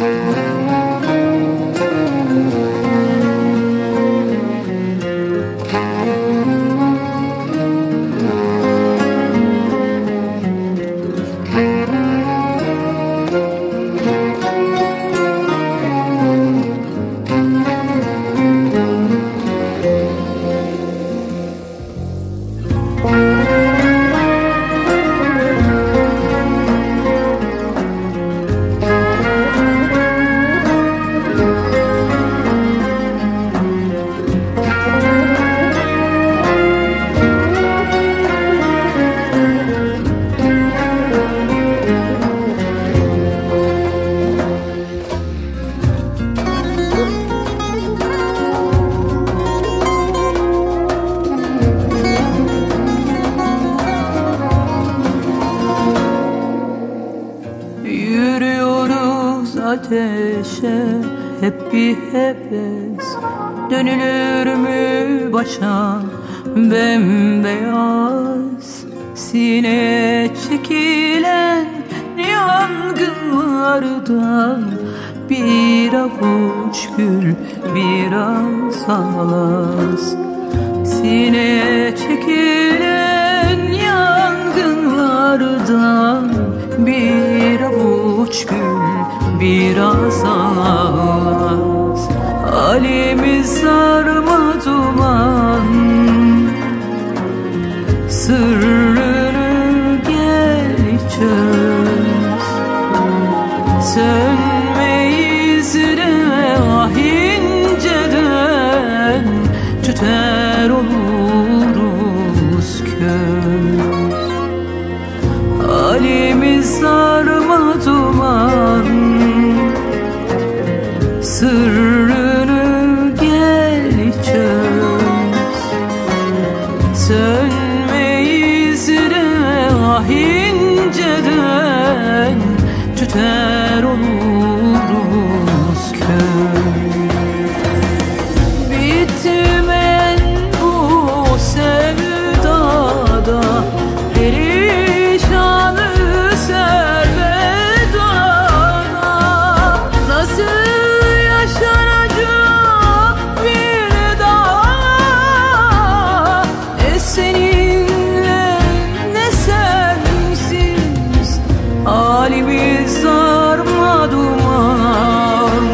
Ateşe hep bir heves, dönülür mü başa bembeyaz? Sine çekilen yangınlardan bir avuç gül biraz ağlas. Sine çekilen yangınlardan bir avuç gül biraz ağlas. Halimiz sarma duman, sırrını gel çöz. Sönmeyiz de ah inceden tüter oluruz köz. Halimiz sarma duman, sırrını gel çöz. Sönmeyiz de ah inceden tüter oluruz köz. Bitmeyen bu sevdada perişanı servedana. Nasıl yaşanacak bir daha, ne seninle ne sensiz? Halimiz sarma duman,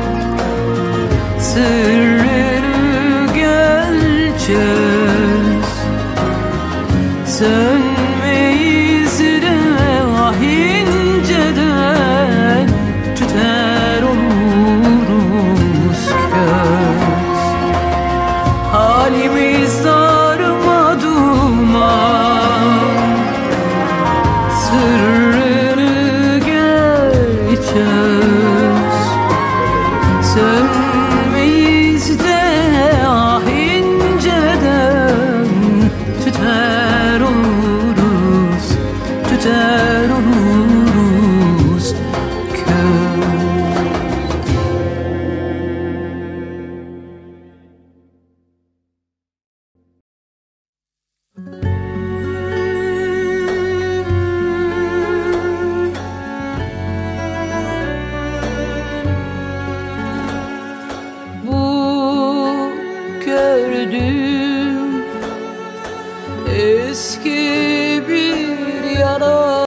sırrını gel çöz. Sönmeyiz de ah inceden tüter oluruz köz. Halimiz sarma duman, sırrını gel çöz.